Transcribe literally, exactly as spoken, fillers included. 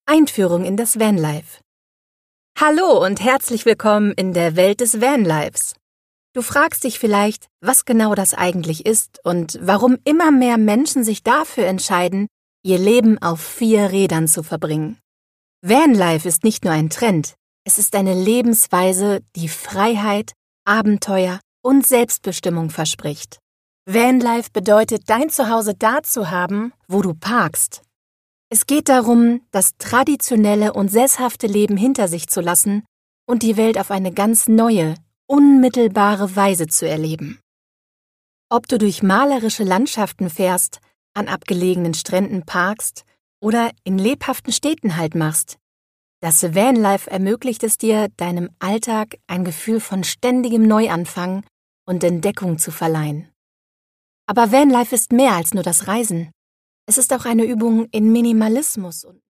Einführung in das Vanlife. Hallo und herzlich willkommen in der Welt des Vanlifes. Du fragst dich vielleicht, was genau das eigentlich ist und warum immer mehr Menschen sich dafür entscheiden, ihr Leben auf vier Rädern zu verbringen. Vanlife ist nicht nur ein Trend, es ist eine Lebensweise, die Freiheit, Abenteuer und Selbstbestimmung verspricht. Vanlife bedeutet, dein Zuhause da zu haben, wo du parkst. Es geht darum, das traditionelle und sesshafte Leben hinter sich zu lassen und die Welt auf eine ganz neue, unmittelbare Weise zu erleben. Ob du durch malerische Landschaften fährst, an abgelegenen Stränden parkst oder in lebhaften Städten Halt machst, das Vanlife ermöglicht es dir, deinem Alltag ein Gefühl von ständigem Neuanfang und Entdeckung zu verleihen. Aber Vanlife ist mehr als nur das Reisen. Es ist auch eine Übung in Minimalismus und